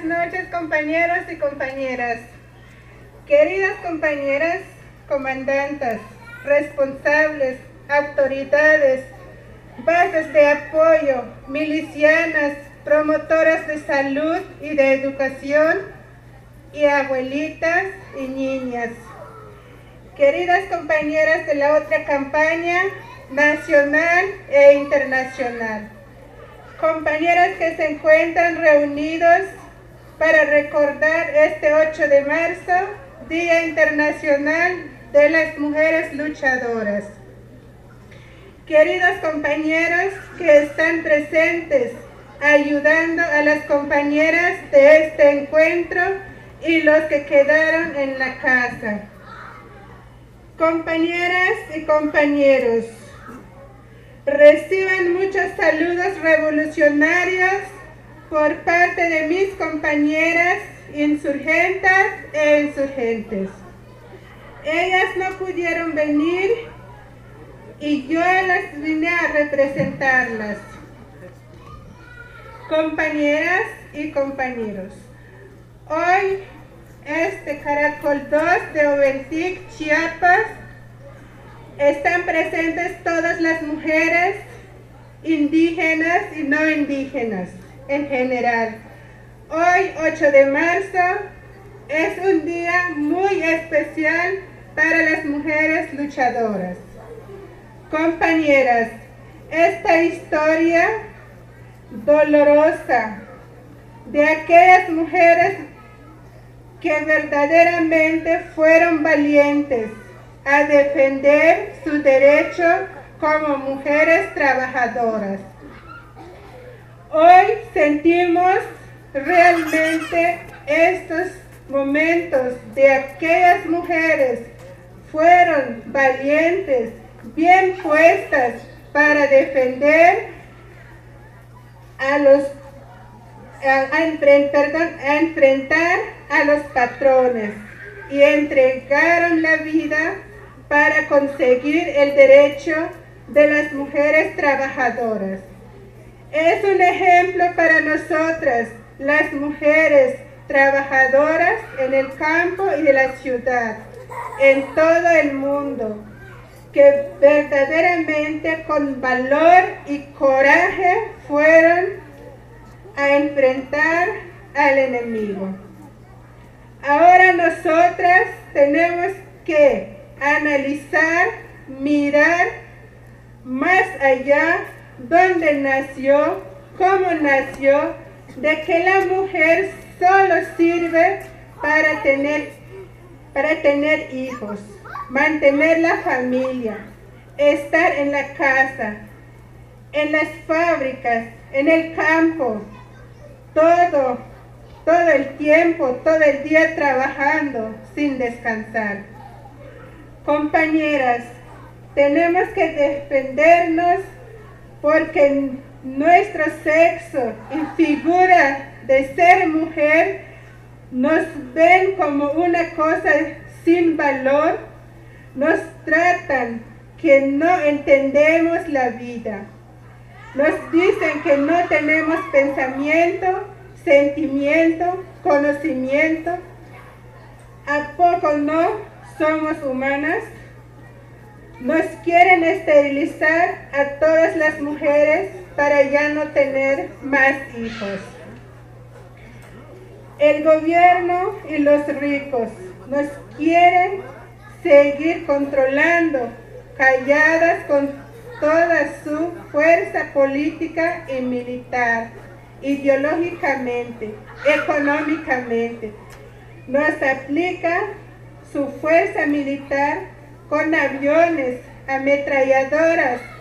noches, compañeros y compañeras. Queridas compañeras, comandantas, responsables, autoridades, bases de apoyo, milicianas, promotoras de salud y de educación, y abuelitas y niñas. Queridas compañeras de la otra campaña nacional e internacional. Compañeras que se encuentran reunidos para recordar este 8 de marzo, Día Internacional de las Mujeres Luchadoras. Queridos compañeros que están presentes ayudando a las compañeras de este encuentro y los que quedaron en la casa. Compañeras y compañeros, reciban muchos saludos revolucionarios por parte de mis compañeras insurgentas e insurgentes. Ellas no pudieron venir y yo las vine a representarlas. Compañeras y compañeros, hoy Caracol 2 de Oventic, Chiapas, están presentes todas las mujeres indígenas y no indígenas en general. Hoy, 8 de marzo, es un día muy especial para las mujeres luchadoras. Compañeras, esta historia dolorosa de aquellas mujeres que verdaderamente fueron valientes a defender su derecho como mujeres trabajadoras. Hoy sentimos realmente estos momentos de aquellas mujeres fueron valientes, bien puestas para defender a enfrentar a los patrones y entregaron la vida para conseguir el derecho de las mujeres trabajadoras. Es un ejemplo para nosotras, las mujeres trabajadoras en el campo y de la ciudad, en todo el mundo, que verdaderamente con valor y coraje fueron a enfrentar al enemigo. Ahora nosotras tenemos que analizar, mirar más allá dónde nació, cómo nació, de que la mujer solo sirve para tener hijos, mantener la familia, estar en la casa, en las fábricas, en el campo, todo el tiempo, todo el día trabajando sin descansar. Compañeras, tenemos que defendernos porque nuestro sexo y figura de ser mujer nos ven como una cosa sin valor, nos tratan que no entendemos la vida, nos dicen que no tenemos pensamiento, sentimiento, conocimiento. ¿A poco no somos humanas? Nos quieren esterilizar a todas las mujeres para ya no tener más hijos. El gobierno y los ricos nos quieren seguir controlando, calladas con toda su fuerza política y militar, ideológicamente, económicamente. Nos aplica su fuerza militar con aviones, ametralladoras,